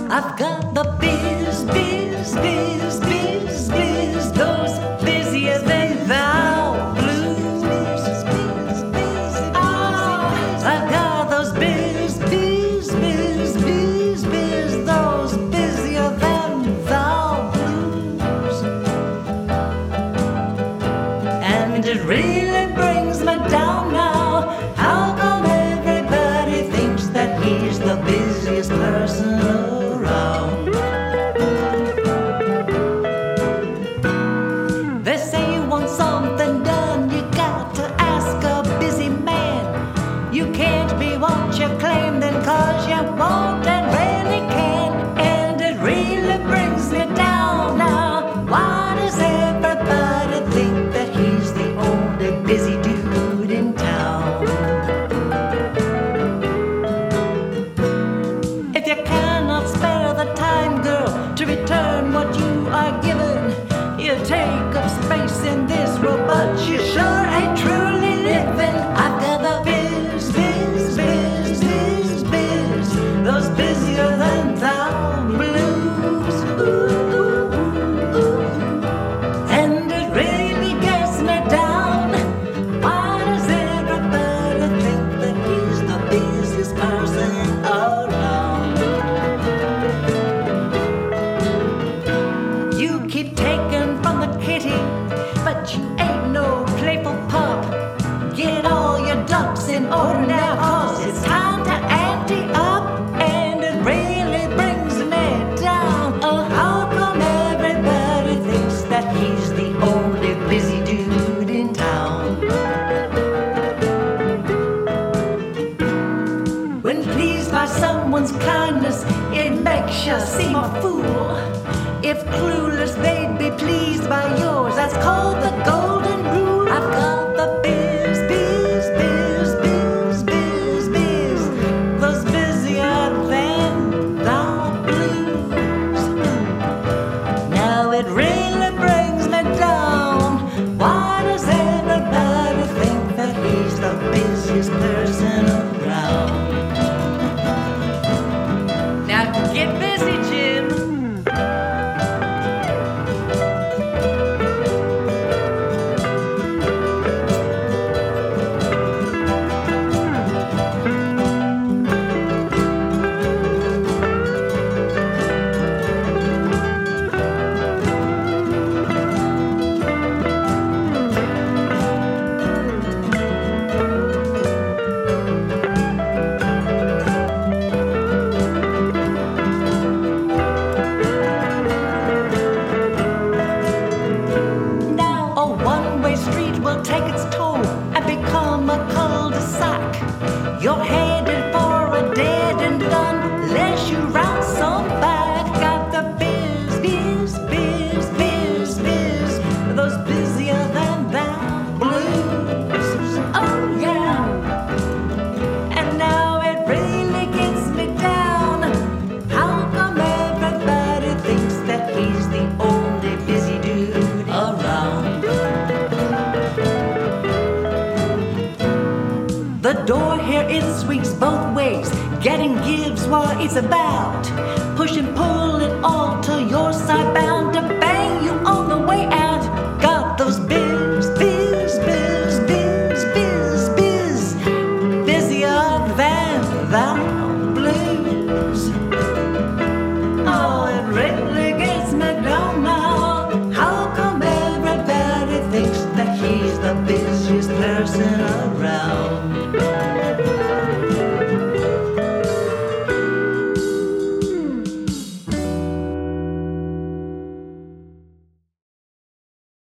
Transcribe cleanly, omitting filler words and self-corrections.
I've got the biz, biz, biz, biz, biz, those busier than thou blues. Oh, I've got those biz, biz, biz, biz, biz, those busier than thou blues. And it really brings me down now. How come everybody thinks that he's the busiest person around? They say you want something done, you got to ask a busy man. You can't be what you claim then, 'cause you won't and really can. And it really brings me down now. Why does everybody think that he's the only busy dude in town? If you cannot spare the time, girl, to return what you are given, you take up space in this world, but you sure ain't truly living. I've got the biz, biz, biz, biz, biz, those busier than thou blues. Ooh, ooh, ooh, ooh. And it really gets me down. Why does everybody think that he's the busiest person around? You keep taking from the kitty, but you ain't no playful pup. Get all your ducks in order now, 'cause it's time to ante up. And it really brings me down. Oh, how come everybody thinks that he's the only busy dude in town? When pleased by someone's kindness, it makes you seem a fool. If clueless, they'd be pleased by yours. That's called the golden rule. I've got the biz, biz, biz, biz, biz, biz, those busier than thou blues. Now it really brings me down. Why does everybody think that he's the busiest person around? Now get busy, Jim. Street will take its toll and become a cul-de-sac. You're headed for a dead end unless you round some back. Got the biz, biz, biz, biz, biz, those busier than thou blues. Oh yeah. And now it really gets me down. How come everybody thinks that he's the only busy dude around? The door here, it swings both ways. Getting gives what it's about. Push and pull it all to your side, bound to bang you on the way out. Got those biz, biz, biz, biz, biz, biz, busier than thou blues. Oh, it really gets me down now. How come everybody thinks that he's the busiest person around?